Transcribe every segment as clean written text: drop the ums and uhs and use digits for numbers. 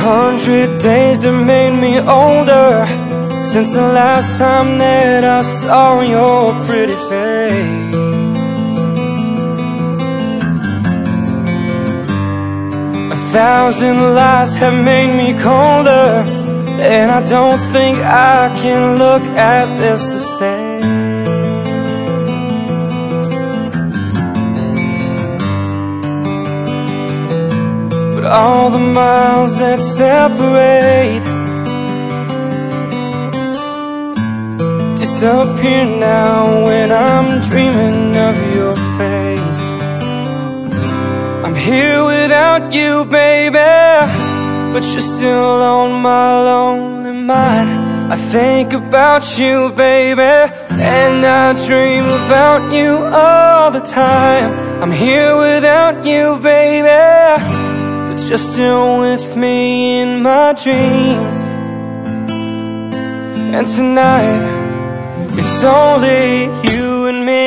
100 days have made me older since the last time that I saw your pretty face. 1,000 lies have made me colder, and I don't think I can look at this the same. But all the miles that separate disappear now when I'm dreaming of your face. I'm here without you, baby, but you're still on my lonely mind. I think about you, baby, and I dream about you all the time. I'm here without you, baby, but you're still with me in my dreams. And tonight, it's only you and me.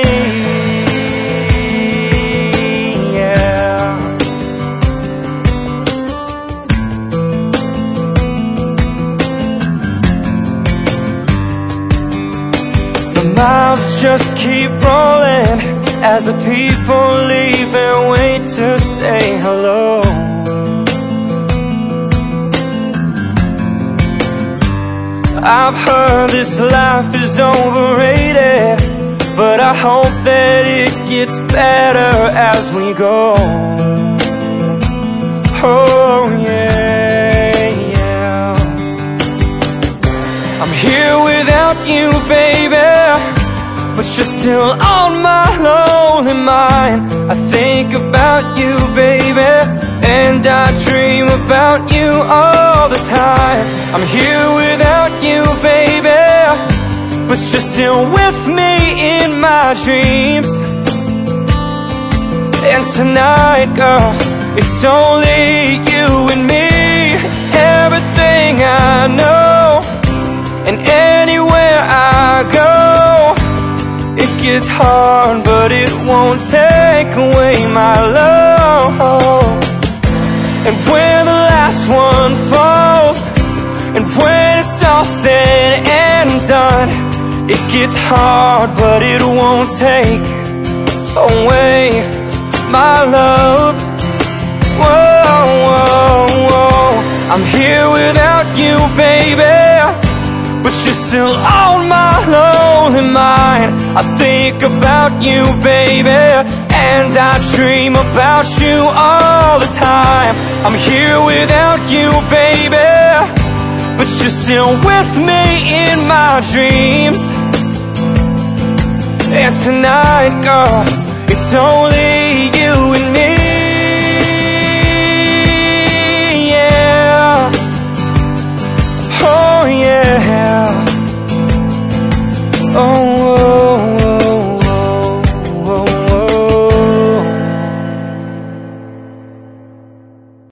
The miles just keep rolling as the people leave and wait to say hello. I've heard this life is overrated, but I hope that it gets better as we go. Oh yeah, yeah. I'm here without you, baby, but you're still on my lonely mind. I think about you, baby, and I dream about you all the time. I'm here without you, baby, but you're still with me in my dreams. And tonight, girl, it's only you and me. Everything I know, and anywhere I go, it gets hard, but it won't take away my love. And when the last one falls, and when it's all said and done, it gets hard, but it won't take away my love. Whoa, whoa, whoa. I'm here without you, baby, but you're still on my lonely mind. I think about you, baby, and I dream about you all the time. I'm here without you, baby, but you're still with me in my dreams. And tonight, girl, it's only you